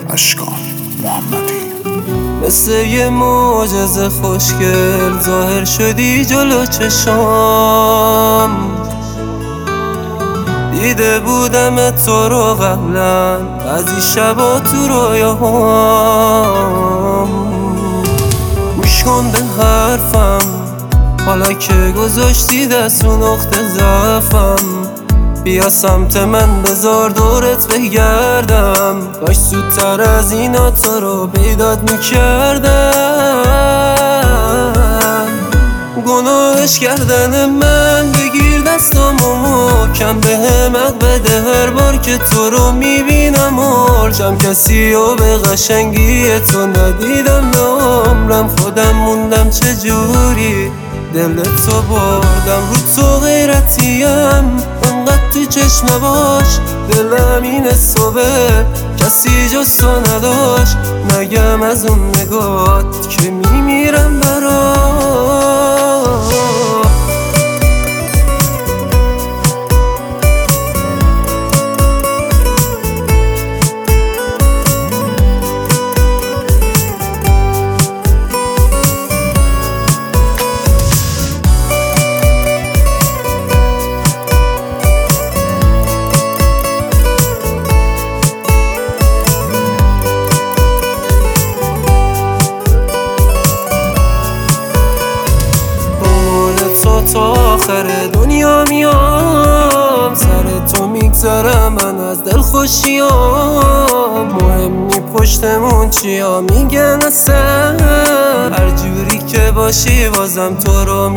اشکان محمدی. مثل یه معجزه خوشگل ظاهر شدی جلو چشام، دیده بودم تو رو قبلا بعضی شبا تو رویاهام. گوش کن به حرفم حالا که گذاشتی دست رو نقطه ضعفم، بیا سمت من بذار دورت بگردم، باش زودتر از اینا تو رو پیدات میکردم. گناهش کردن من، بگیر دستامو محکم بهم حق بده هر بار که تو رو میبینم ملجم. کسی رو به قشنگی تو ندیدم به عمرم، خودم موندم چجوری دلتو بردم. رو تو غیرتیم انقدر تو چشم باش، دلم این صبح کسی جز تو نداشت. نگم از اون نگات که میمیرم برات. تا آخر دنیا میام، سر تو میگذارم من از دل خوشیام. مهم نی پشتمون چیا میگن اصلا، هر جوری که باشی بازم تو رو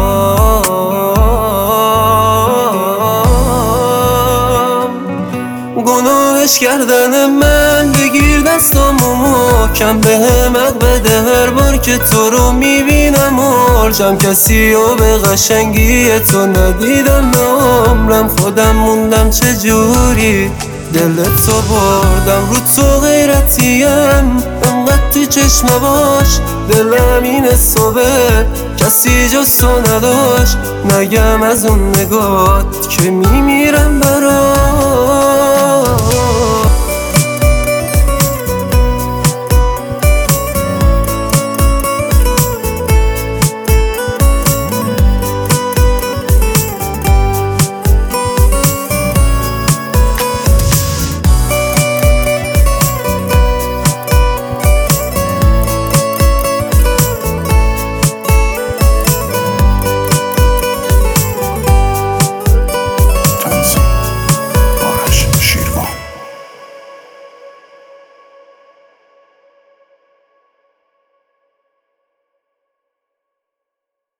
میخوام. گناهش کردن من، بگیر دستامو محکم بهم حق بده هر بار که تو رو میبینم ملجم. کسی رو به قشنگی تو ندیدم به عمرم، خودم موندم چجوری دلتو بردم. رو تو غیرتیم انقدر تو چشم باش، دلم این صبح کسی جز تو نداشت. نگم از اون نگات که میمیرم برات.